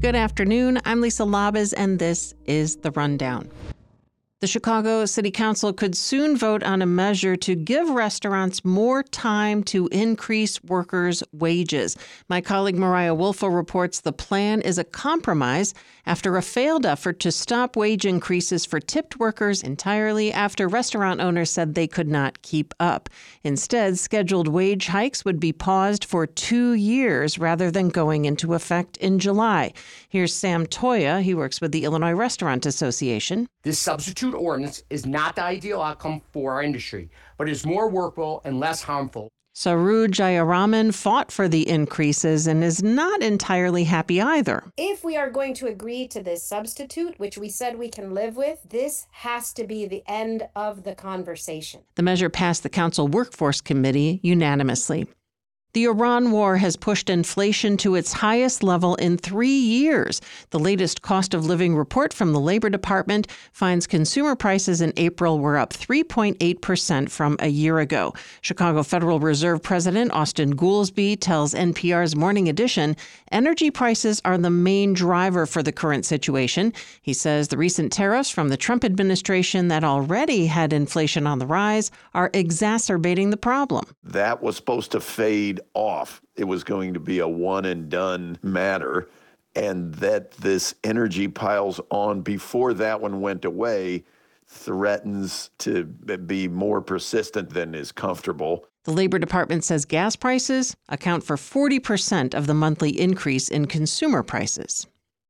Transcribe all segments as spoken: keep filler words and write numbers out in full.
Good afternoon. I'm Lisa Labez, and this is The Rundown. The Chicago City Council could soon vote on a measure to give restaurants more time to increase workers' wages. My colleague Mariah Wolfo reports the plan is a compromise after a failed effort to stop wage increases for tipped workers entirely after restaurant owners said they could not keep up. Instead, scheduled wage hikes would be paused for two years rather than going into effect in July. Here's Sam Toya. He works with the Illinois Restaurant Association. This substitute ordinance is not the ideal outcome for our industry, but is more workable and less harmful. Saru Jayaraman fought for the increases and is not entirely happy either. If we are going to agree to this substitute, which we said we can live with, this has to be the end of the conversation. The measure passed the Council Workforce Committee unanimously. The Iran war has pushed inflation to its highest level in three years. The latest cost of living report from the Labor Department finds consumer prices in April were up three point eight percent from a year ago. Chicago Federal Reserve President Austin Goolsbee tells N P R's Morning Edition energy prices are the main driver for the current situation. He says the recent tariffs from the Trump administration that already had inflation on the rise are exacerbating the problem. That was supposed to fade off. It was going to be a one and done matter, and that this energy piles on before that one went away threatens to be more persistent than is comfortable. The Labor Department says gas prices account for forty percent of the monthly increase in consumer prices.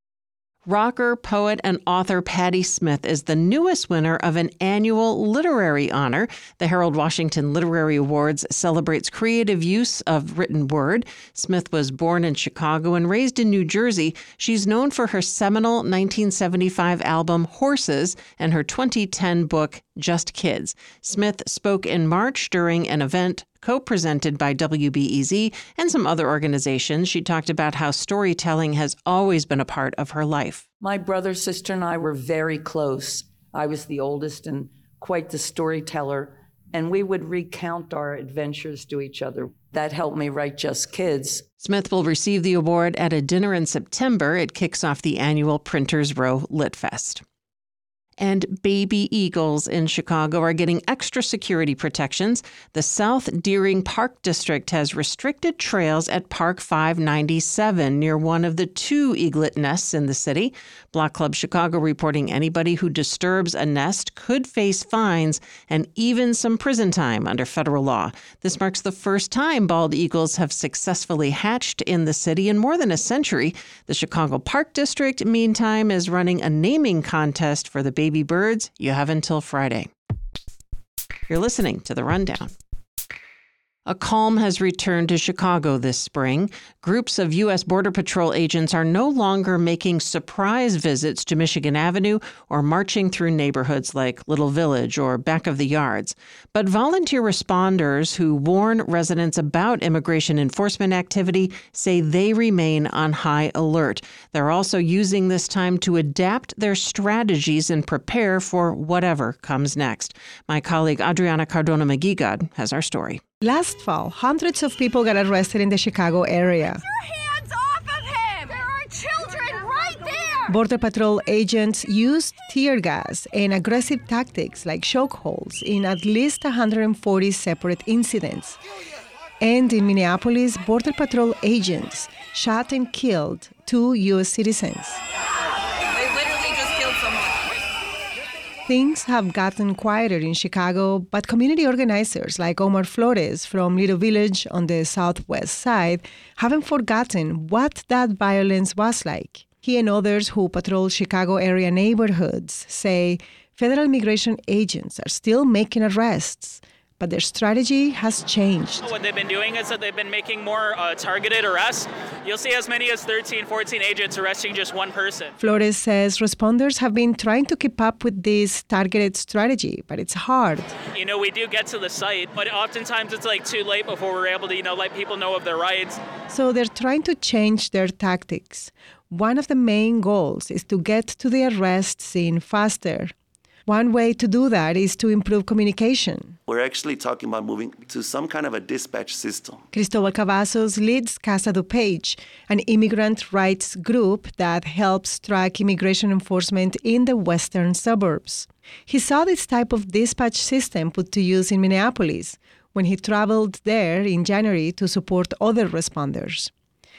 Rocker, poet, and author Patti Smith is the newest winner of an annual literary honor. The Harold Washington Literary Awards celebrates creative use of written word. Smith was born in Chicago and raised in New Jersey. She's known for her seminal nineteen seventy-five album Horses and her twenty ten book Just Kids. Smith spoke in March during an event co-presented by W B E Z and some other organizations. She talked about how storytelling has always been a part of her life. My brother, sister, and I were very close. I was the oldest and quite the storyteller, and we would recount our adventures to each other. That helped me write Just Kids. Smith will receive the award at a dinner in September. It kicks off the annual Printers Row Lit Fest. And baby eagles in Chicago are getting extra security protections. The South Deering Park District has restricted trails at Park five ninety-seven near one of the two eaglet nests in the city. Block Club Chicago reporting anybody who disturbs a nest could face fines and even some prison time under federal law. This marks the first time bald eagles have successfully hatched in the city in more than a century. The Chicago Park District, meantime, is running a naming contest for the baby Baby birds. You have until Friday. You're listening to The Rundown. A calm has returned to Chicago this spring. Groups of U S Border Patrol agents are no longer making surprise visits to Michigan Avenue or marching through neighborhoods like Little Village or Back of the Yards. But volunteer responders who warn residents about immigration enforcement activity say they remain on high alert. They're also using this time to adapt their strategies and prepare for whatever comes next. My colleague Adriana Cardona-Magigad has our story. Last fall, hundreds of people got arrested in the Chicago area. Get your hands off of him! There are children right there! Border Patrol agents used tear gas and aggressive tactics like chokeholds in at least one hundred forty separate incidents. And in Minneapolis, Border Patrol agents shot and killed two U S citizens. Things have gotten quieter in Chicago, but community organizers like Omar Flores from Little Village on the southwest side haven't forgotten what that violence was like. He and others who patrol Chicago area neighborhoods say federal immigration agents are still making arrests, but their strategy has changed. What they've been doing is that they've been making more uh, targeted arrests. You'll see as many as thirteen, fourteen agents arresting just one person. Flores says responders have been trying to keep up with this targeted strategy, but it's hard. You know, we do get to the site, but oftentimes it's like too late before we're able to, you know, let people know of their rights. So they're trying to change their tactics. One of the main goals is to get to the arrest scene faster. One way to do that is to improve communication. We're actually talking about moving to some kind of a dispatch system. Cristobal Cavazos leads Casa DuPage, an immigrant rights group that helps track immigration enforcement in the western suburbs. He saw this type of dispatch system put to use in Minneapolis when he traveled there in January to support other responders.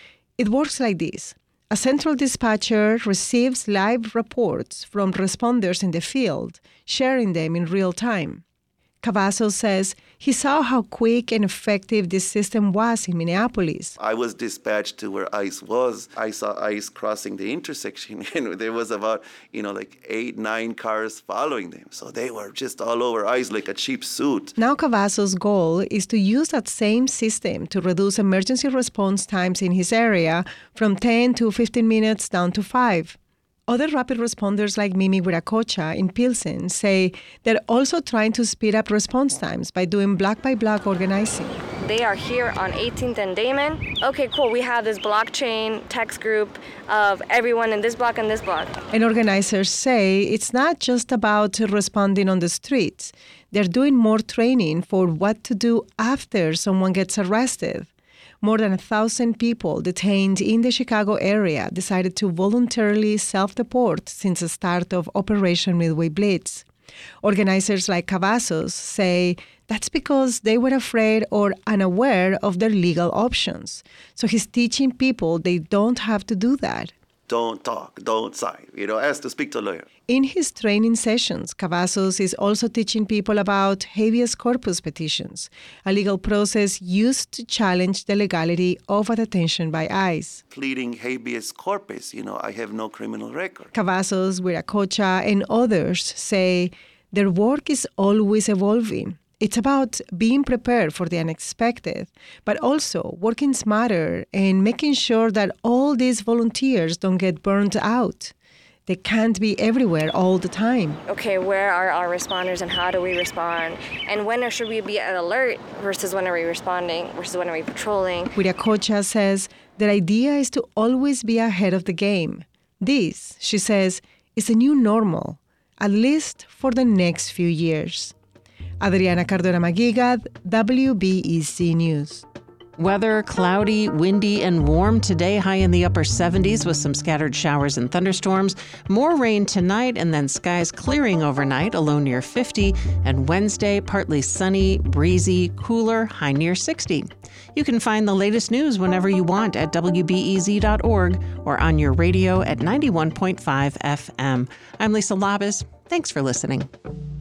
It works like this. A central dispatcher receives live reports from responders in the field, sharing them in real time. Cavazos says he saw how quick and effective this system was in Minneapolis. I was dispatched to where ICE was. I saw ICE crossing the intersection, and there was about, you know, like eight, nine cars following them. So they were just all over ICE like a cheap suit. Now Cavazos' goal is to use that same system to reduce emergency response times in his area from ten to fifteen minutes down to five. Other rapid responders like Mimi Wiracocha in Pilsen say they're also trying to speed up response times by doing block-by-block organizing. They are here on eighteenth and Damon. Okay, cool. We have this blockchain text group of everyone in this block and this block. And organizers say it's not just about responding on the streets. They're doing more training for what to do after someone gets arrested. More than a thousand people detained in the Chicago area decided to voluntarily self-deport since the start of Operation Midway Blitz. Organizers like Cavazos say that's because they were afraid or unaware of their legal options. So he's teaching people they don't have to do that. Don't talk, don't sign, you know, ask to speak to a lawyer. In his training sessions, Cavazos is also teaching people about habeas corpus petitions, a legal process used to challenge the legality of a detention by ICE. Pleading habeas corpus, you know, I have no criminal record. Cavazos, Wiracocha, and others say their work is always evolving. It's about being prepared for the unexpected, but also working smarter and making sure that all these volunteers don't get burned out. They can't be everywhere all the time. Okay, where are our responders and how do we respond? And when should we be at alert versus when are we responding versus when are we patrolling? Wiracocha says the idea is to always be ahead of the game. This, she says, is a new normal, at least for the next few years. Adriana Cardona Maguigad, W B E Z News. Weather cloudy, windy, and warm today, high in the upper seventies with some scattered showers and thunderstorms. More rain tonight and then skies clearing overnight, a low near fifty. And Wednesday, partly sunny, breezy, cooler, high near sixty. You can find the latest news whenever you want at W B E Z dot org or on your radio at ninety-one point five F M. I'm Lisa Labus. Thanks for listening.